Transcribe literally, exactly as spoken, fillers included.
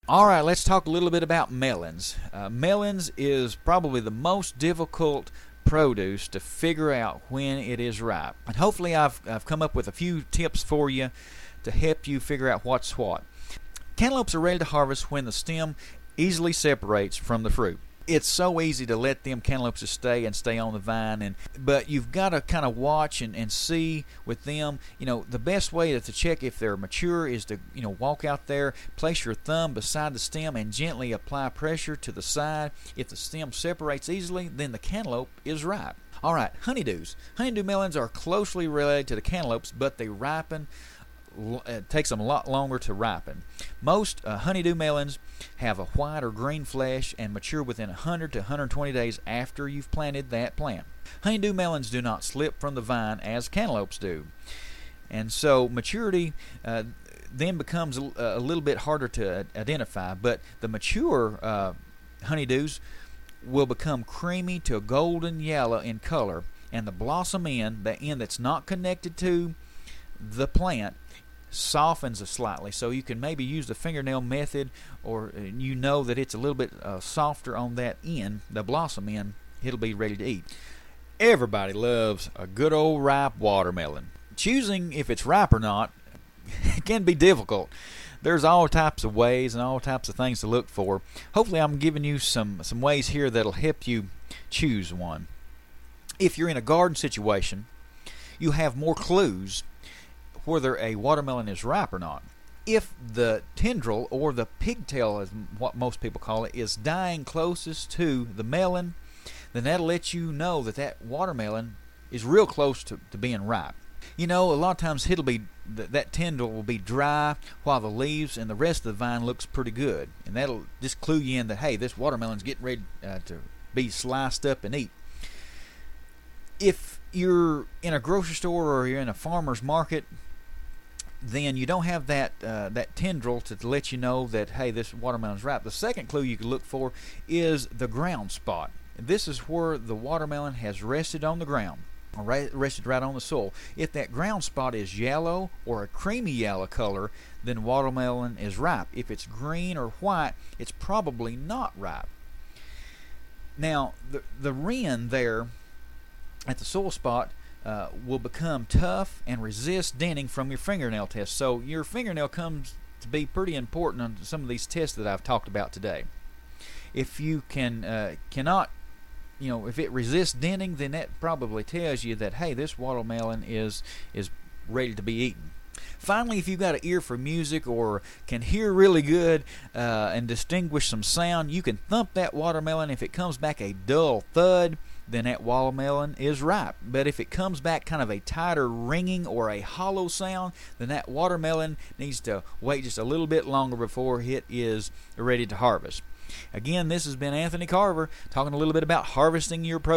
All right, let's talk a little bit about melons. Uh, melons is probably the most difficult produce to figure out when it is ripe. And hopefully I've, I've come up with a few tips for you to help you figure out what's what. Cantaloupes are ready to harvest when the stem easily separates from the fruit. It's so easy to let them cantaloupes stay and stay on the vine, and but you've got to kind of watch and, and see with them. You know, the best way to, to check if they're mature is to, you know, walk out there, place your thumb beside the stem and gently apply pressure to the side. If the stem separates easily, then the cantaloupe is ripe. All right, honeydews. Honeydew melons are closely related to the cantaloupes, but they ripen. It takes them a lot longer to ripen. Most uh, honeydew melons have a white or green flesh and mature within one hundred to one hundred twenty days after you've planted that plant. Honeydew melons do not slip from the vine as cantaloupes do. And so maturity uh, then becomes a, a little bit harder to identify, but the mature uh, honeydews will become creamy to golden yellow in color, and the blossom end, the end that's not connected to the plant, softens slightly, so you can maybe use the fingernail method, or uh, you know that it's a little bit uh, softer on that end, the blossom end. It'll be ready to eat. Everybody loves a good old ripe watermelon. Choosing if it's ripe or not can be difficult. There's all types of ways and all types of things to look for. Hopefully I'm giving you some some ways here that'll help you choose one. If you're in a garden situation, you have more clues whether a watermelon is ripe or not. If the tendril, or the pigtail is what most people call it, is dying closest to the melon, then that'll let you know that that watermelon is real close to, to being ripe. You know, a lot of times it'll be th- that tendril will be dry while the leaves and the rest of the vine looks pretty good, and that'll just clue you in that, hey, this watermelon's getting ready uh, to be sliced up and eat. If you're in a grocery store or you're in a farmer's market, then you don't have that uh, that tendril to, to let you know that, hey, this watermelon's ripe. The second clue you can look for is the ground spot. This is where the watermelon has rested on the ground, or rested right on the soil. If that ground spot is yellow or a creamy yellow color, then watermelon is ripe. If it's green or white, it's probably not ripe. Now, the, the rind there at the soil spot Uh, will become tough and resist denting from your fingernail test. So your fingernail comes to be pretty important on some of these tests that I've talked about today. If you can uh, cannot, you know, if it resists denting, then that probably tells you that, hey, this watermelon is is ready to be eaten. Finally, if you've got an ear for music or can hear really good uh, and distinguish some sound, you can thump that watermelon. If it comes back a dull thud, then that watermelon is ripe. But if it comes back kind of a tighter ringing or a hollow sound, then that watermelon needs to wait just a little bit longer before it is ready to harvest. Again, this has been Anthony Carver talking a little bit about harvesting your produce.